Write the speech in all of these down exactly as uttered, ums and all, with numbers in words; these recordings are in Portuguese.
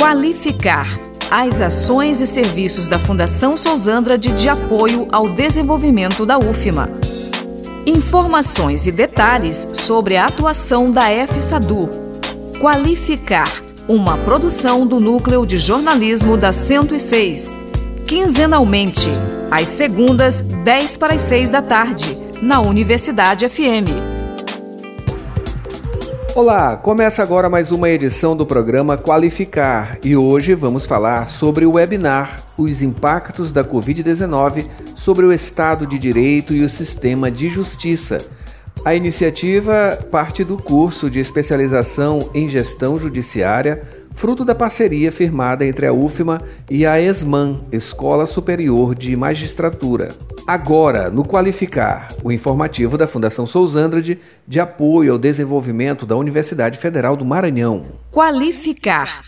Qualificar as ações e serviços da Fundação Souzandrade de apoio ao desenvolvimento da U F M A. Informações e detalhes sobre a atuação da FSADU. Qualificar, uma produção do Núcleo de Jornalismo da cento e seis. Quinzenalmente, às segundas, dez para as seis da tarde, na Universidade F M. Olá, começa agora mais uma edição do programa Qualificar e hoje vamos falar sobre o webinar Os Impactos da covid dezenove sobre o Estado de Direito e o Sistema de Justiça. A iniciativa parte do curso de especialização em gestão judiciária, fruto da parceria firmada entre a U F M A e a ESMAN, Escola Superior de Magistratura. Agora, no Qualificar, o informativo da Fundação Souzandrade de apoio ao desenvolvimento da Universidade Federal do Maranhão. Qualificar.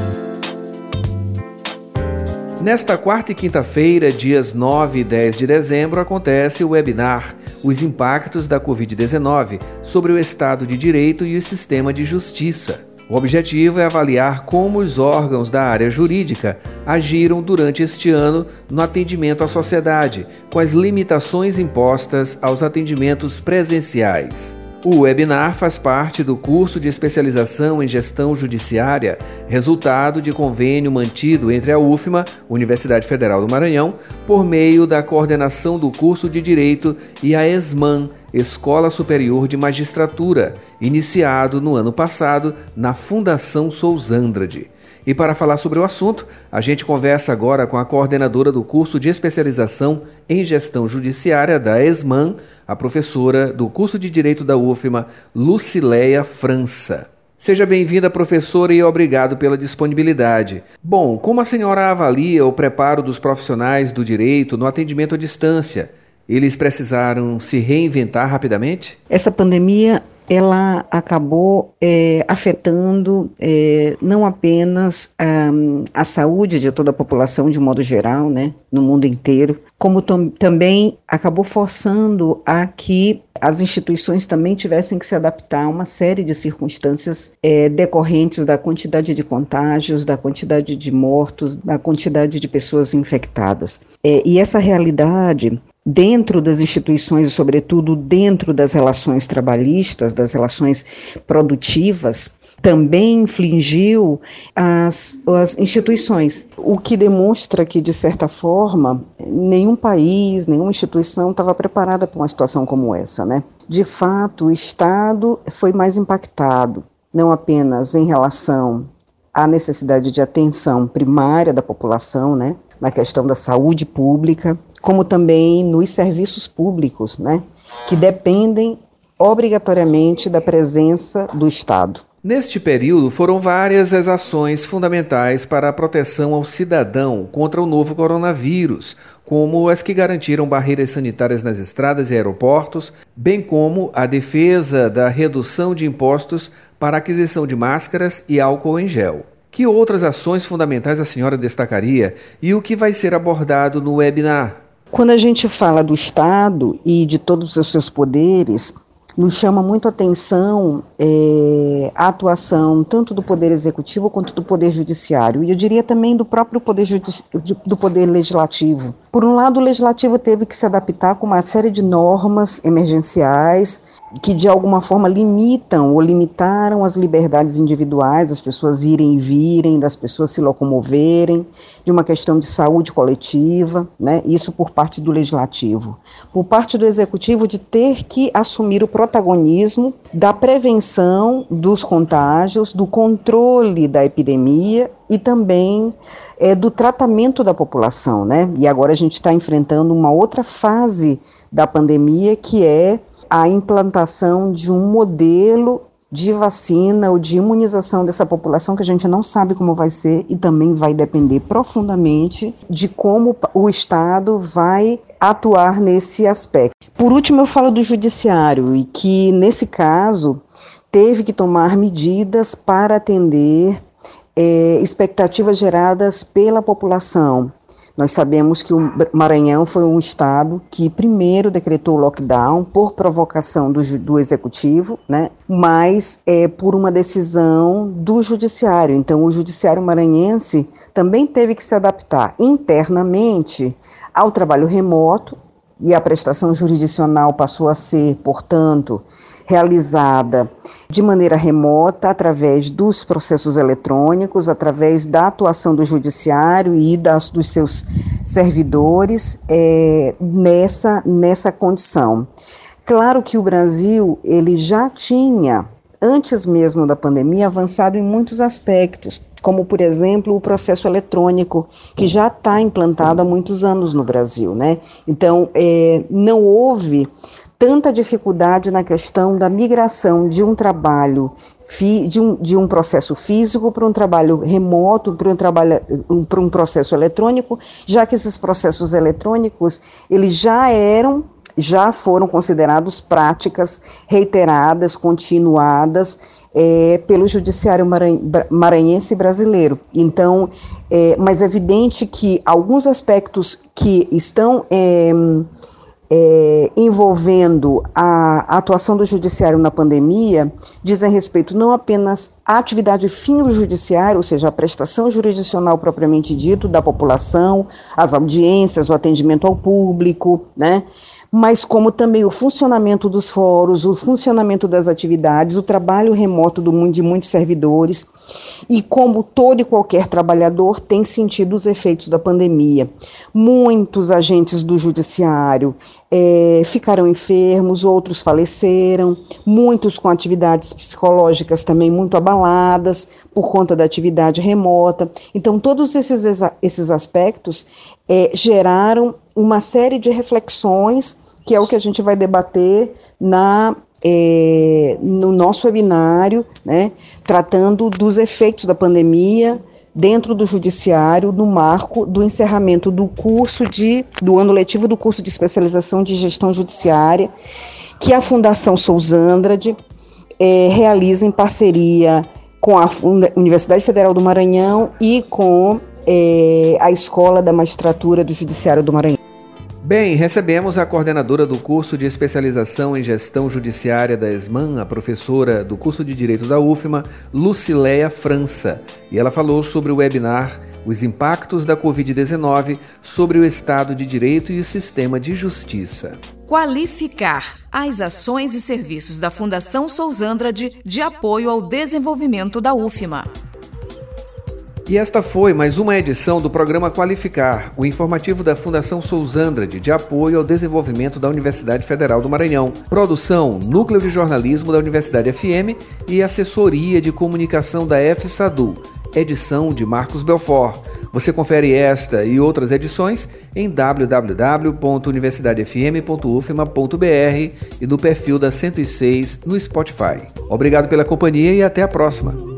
Nesta quarta e quinta-feira, dias nove e dez de dezembro, acontece o webinar Os Impactos da covid dezenove sobre o Estado de Direito e o Sistema de Justiça. O objetivo é avaliar como os órgãos da área jurídica agiram durante este ano no atendimento à sociedade, com as limitações impostas aos atendimentos presenciais. O webinar faz parte do curso de especialização em gestão judiciária, resultado de convênio mantido entre a U F M A, Universidade Federal do Maranhão, por meio da coordenação do curso de Direito, e a ESMAN, Escola Superior de Magistratura, iniciado no ano passado na Fundação Souzandrade. E para falar sobre o assunto, a gente conversa agora com a coordenadora do curso de especialização em gestão judiciária da ESMAN, a professora do curso de Direito da U F M A, Lucileia França. Seja bem-vinda, professora, e obrigado pela disponibilidade. Bom, como a senhora avalia o preparo dos profissionais do direito no atendimento à distância? Eles precisaram se reinventar rapidamente? Essa pandemia, ela acabou é, afetando é, não apenas um, a saúde de toda a população de um modo geral, né, no mundo inteiro, como tam- também acabou forçando a que as instituições também tivessem que se adaptar a uma série de circunstâncias é, decorrentes da quantidade de contágios, da quantidade de mortos, da quantidade de pessoas infectadas. É, e essa realidade, dentro das instituições e, sobretudo, dentro das relações trabalhistas, das relações produtivas, também infligiu as, as instituições, o que demonstra que, de certa forma, nenhum país, nenhuma instituição estava preparada para uma situação como essa, né? De fato, o Estado foi mais impactado, não apenas em relação à necessidade de atenção primária da população, né? Na questão da saúde pública, como também nos serviços públicos, né, que dependem obrigatoriamente da presença do Estado. Neste período, foram várias as ações fundamentais para a proteção ao cidadão contra o novo coronavírus, como as que garantiram barreiras sanitárias nas estradas e aeroportos, bem como a defesa da redução de impostos para a aquisição de máscaras e álcool em gel. Que outras ações fundamentais a senhora destacaria e o que vai ser abordado no webinar? Quando a gente fala do Estado e de todos os seus poderes, nos chama muito a atenção é, a atuação tanto do Poder Executivo quanto do Poder Judiciário, e eu diria também do próprio Poder, Judici- do poder Legislativo. Por um lado, o Legislativo teve que se adaptar com uma série de normas emergenciais que de alguma forma limitam ou limitaram as liberdades individuais, das pessoas irem e virem, das pessoas se locomoverem, de uma questão de saúde coletiva, né? Isso por parte do Legislativo. Por parte do Executivo, de ter que assumir o protagonismo da prevenção dos contágios, do controle da epidemia e também é, do tratamento da população, né? E agora a gente está enfrentando uma outra fase da pandemia, que é a implantação de um modelo de vacina ou de imunização dessa população que a gente não sabe como vai ser e também vai depender profundamente de como o Estado vai atuar nesse aspecto. Por último, eu falo do Judiciário e que, nesse caso, teve que tomar medidas para atender é, expectativas geradas pela população, Nós sabemos que o Maranhão foi um estado que primeiro decretou o lockdown por provocação do, do executivo, né? Mas é por uma decisão do judiciário. Então, o judiciário maranhense também teve que se adaptar internamente ao trabalho remoto, e a prestação jurisdicional passou a ser, portanto, realizada de maneira remota, através dos processos eletrônicos, através da atuação do judiciário e das, dos seus servidores é, nessa, nessa condição. Claro que o Brasil ele já tinha, antes mesmo da pandemia, avançado em muitos aspectos, como, por exemplo, o processo eletrônico, que já está implantado há muitos anos no Brasil, né? Então, é, não houve tanta dificuldade na questão da migração de um trabalho, fi, de, um, de um processo físico para um trabalho remoto, para um, trabalho, um, para um processo eletrônico, já que esses processos eletrônicos, eles já eram, já foram considerados práticas reiteradas, continuadas, É, pelo judiciário maran- maranhense brasileiro. Então, é, mas é evidente que alguns aspectos que estão é, é, envolvendo a, a atuação do judiciário na pandemia dizem respeito não apenas à atividade fim do judiciário, ou seja, a prestação jurisdicional propriamente dito da população, as audiências, o atendimento ao público, né? Mas como também o funcionamento dos fóruns, o funcionamento das atividades, o trabalho remoto do, de muitos servidores, e como todo e qualquer trabalhador tem sentido os efeitos da pandemia. Muitos agentes do judiciário é, ficaram enfermos, outros faleceram, muitos com atividades psicológicas também muito abaladas por conta da atividade remota. Então, todos esses, esses aspectos é, geraram uma série de reflexões, que é o que a gente vai debater na, é, no nosso webinário, né, tratando dos efeitos da pandemia dentro do judiciário, no marco do encerramento do curso de, do ano letivo do curso de especialização de gestão judiciária, que a Fundação Sousandrade é, realiza em parceria com a Universidade Federal do Maranhão e com é, a Escola da Magistratura do Judiciário do Maranhão. Bem, recebemos a coordenadora do curso de especialização em gestão judiciária da ESMAN, a professora do curso de Direito da U F M A, Lucileia França, e ela falou sobre o webinar Os Impactos da covid dezenove sobre o Estado de Direito e o Sistema de Justiça. Qualificar as ações e serviços da Fundação Sousandrade de apoio ao desenvolvimento da U F M A. E esta foi mais uma edição do programa Qualificar, o informativo da Fundação Sousandrade de apoio ao desenvolvimento da Universidade Federal do Maranhão. Produção, Núcleo de Jornalismo da Universidade F M e Assessoria de Comunicação da F SADU. Edição de Marcos Belfort. Você confere esta e outras edições em w w w ponto universidade f m ponto u f m a ponto b r e no perfil da cento e seis no Spotify. Obrigado pela companhia e até a próxima.